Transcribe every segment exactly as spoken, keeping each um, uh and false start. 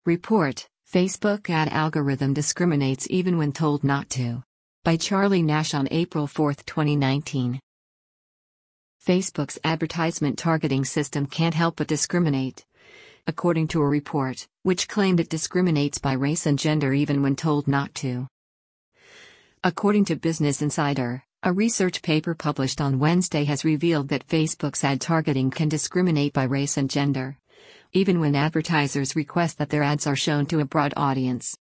Report: Facebook ad algorithm discriminates even when told not to. By Charlie Nash on April fourth, twenty nineteen. Facebook's advertisement targeting system can't help but discriminate, according to a report, which claimed it discriminates by race and gender even when told not to. According to Business Insider, a research paper published on Wednesday has revealed that Facebook's ad targeting can discriminate by race and gender, even when advertisers request that their ads are shown to a broad audience.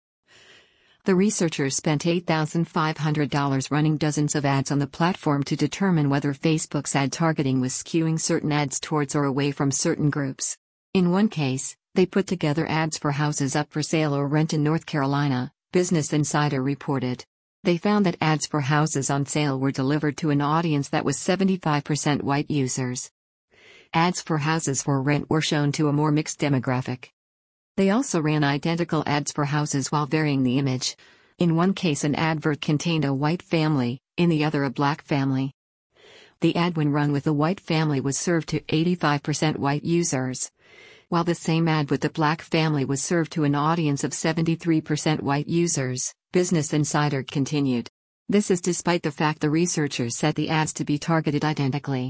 The researchers spent eight thousand five hundred dollars running dozens of ads on the platform to determine whether Facebook's ad targeting was skewing certain ads towards or away from certain groups. In one case, they put together ads for houses up for sale or rent in North Carolina, Business Insider reported. They found that ads for houses on sale were delivered to an audience that was seventy-five percent white users. Ads for houses for rent were shown to a more mixed demographic. They also ran identical ads for houses while varying the image. In one case, an advert contained a white family, in the other, a black family. The ad, when run with a white family, was served to eighty-five percent white users, while the same ad with the black family was served to an audience of seventy-three percent white users, Business Insider continued. This is despite the fact the researchers set the ads to be targeted identically.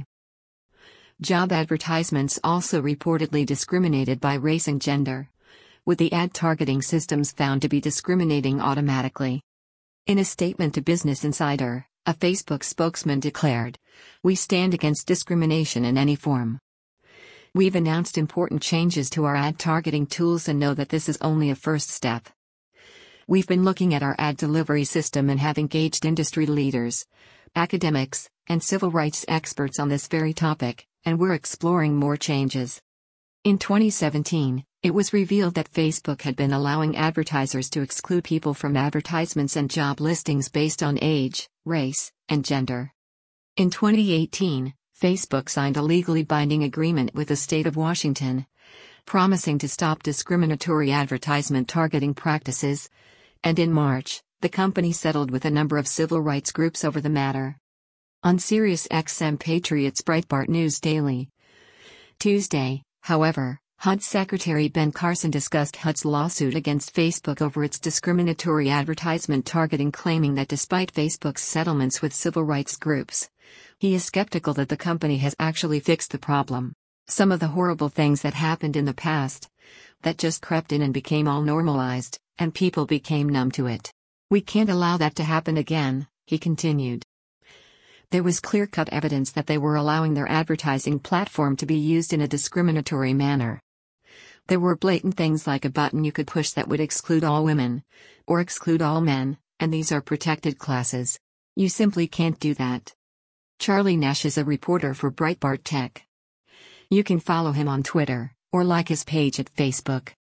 Job advertisements also reportedly discriminated by race and gender, with the ad targeting systems found to be discriminating automatically. In a statement to Business Insider, a Facebook spokesman declared, "We stand against discrimination in any form. We've announced important changes to our ad targeting tools and know that this is only a first step. We've been looking at our ad delivery system and have engaged industry leaders, academics, and civil rights experts on this very topic, and we're exploring more changes." In twenty seventeen, it was revealed that Facebook had been allowing advertisers to exclude people from advertisements and job listings based on age, race, and gender. In twenty eighteen, Facebook signed a legally binding agreement with the state of Washington, promising to stop discriminatory advertisement targeting practices, and in March, the company settled with a number of civil rights groups over the matter. On SiriusXM Patriots Breitbart News Daily Tuesday, however, H U D Secretary Ben Carson discussed H U D's lawsuit against Facebook over its discriminatory advertisement targeting, claiming that despite Facebook's settlements with civil rights groups, he is skeptical that the company has actually fixed the problem. "Some of the horrible things that happened in the past, that just crept in and became all normalized, and people became numb to it. We can't allow that to happen again," he continued. There was clear-cut evidence that they were allowing their advertising platform to be used in a discriminatory manner. There were blatant things like a button you could push that would exclude all women, or exclude all men, and these are protected classes. You simply can't do that. Charlie Nash is a reporter for Breitbart Tech. You can follow him on Twitter, or like his page at Facebook.